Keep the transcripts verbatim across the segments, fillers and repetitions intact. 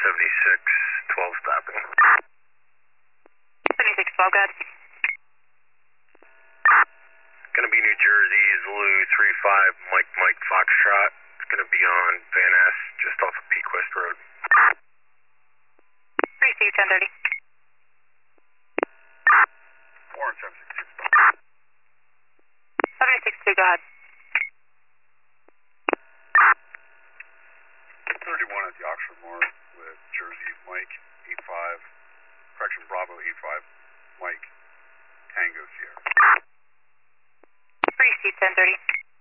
seventy-six twelve stopping. seventy-six twelve, go ahead. Gonna be New Jersey, Zulu three five, Mike Mike Foxtrot. It's gonna be on Van Ness, just off of Pequest Road. Receive ten thirty. Warren seven six two. seventy-six two, go ahead. thirty-one at the Oxford Moor with Jersey, Mike eight five, correction, Bravo eight five, Mike Tango Sierra. Receive ten thirty.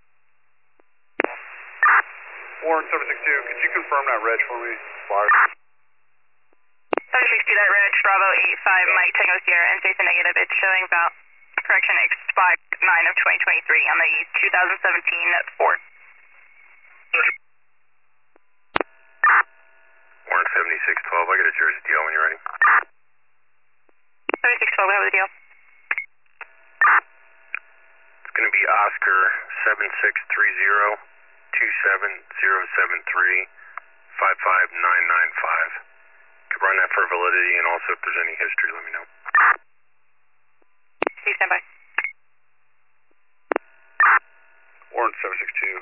Warren seven six two, could you confirm that reg for me? Flyer. seventy-six two, that reg, Bravo eight five, Mike Tango Sierra, and Jason negative. It's showing about, correction, expired nine of twenty twenty-three on the two thousand seventeen Ford. Warren seventy-six twelve, I got a Jersey deal when you're ready. seventy-six twelve, we have the deal. It's going to be Oscar seven six three zero, two seven zero seven three, five five nine nine five. Could run that for validity, and also if there's any history, let me know. See you, stand by. Warren seven six two,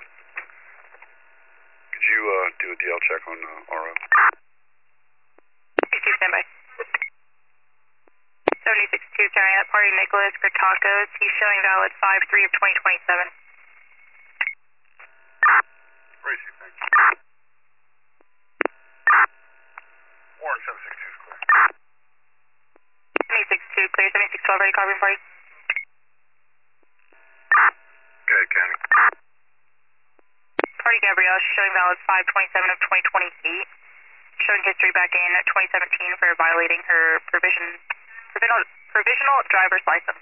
could you uh, do a D L check on uh, R O? See you, stand by. seventy-six two, carrying out party Nicholas Gertakos. He's showing valid five three of twenty twenty-seven. Receive, thanks. Warren seven six two is clear. seventy-six two, clear. seventy-six twelve, ready, carbon party. Go ahead, County. Party Gabrielle, she's showing valid five twenty-seven of twenty twenty-eight. Showing history back in twenty seventeen for violating her provision, provisional, provisional driver's license.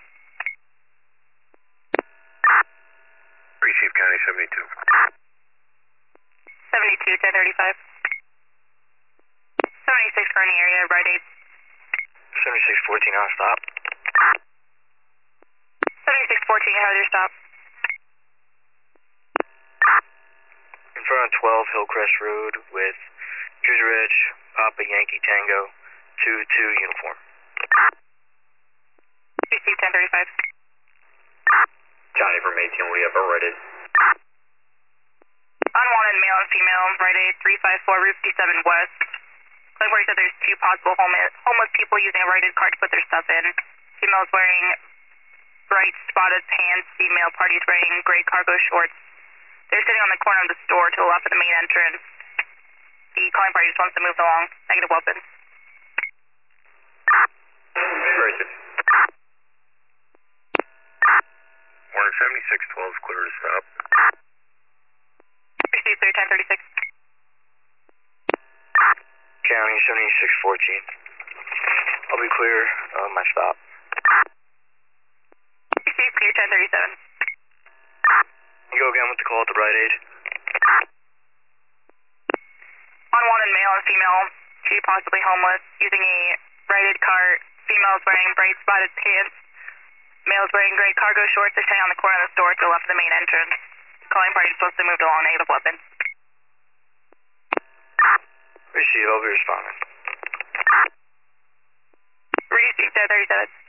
Receive, County seventy-two. seventy-two, ten thirty-five. seventy-six, running area, right aid. seventy-six fourteen, on stop. seventy-six fourteen, how is your stop? In front of twelve Hillcrest Road with Jersey Reg, Papa Yankee Tango, two two uniform. Receive ten thirty-five. County from eighteen, we have a rated. Unwanted male and female, right aid, three five four, Route fifty-seven West. Like where he said there's two possible homeless, homeless people using a right-aid cart to put their stuff in. Female's wearing bright spotted pants, female party's wearing gray cargo shorts. They're sitting on the corner of the store to the left of the main entrance. The calling party just wants to move along. Negative weapons. Receive. Warren seventy-six twelve is clear to stop. Receive three ten thirty-six. County seventy-six fourteen. I'll be clear on my stop. Receive clear ten thirty-seven. You go again with the call at the right aid. Unwanted male and female, two possibly homeless, using a right-aid cart. Female's wearing bright spotted pants. Male's wearing gray cargo shorts. They're standing on the corner of the store to the left of the main entrance. Calling party is supposed to move along. Negative weapons. Receive, I'll be responding. Receive ten thirty-seven.